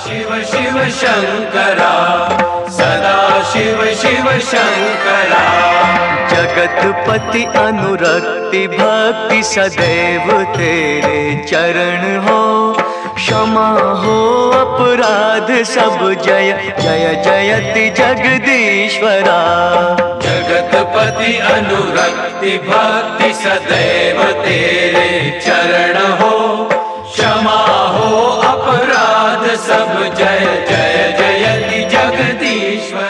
शिव शिव शंकरा, सदा शिव शिव शंकरा। जगतपति अनुरक्ति भक्ति सदैव तेरे चरण हो, क्षमा हो अपराध सब जय जय जयति जगदीश्वरा। जगतपति अनुरक्ति भक्ति सदैव तेरे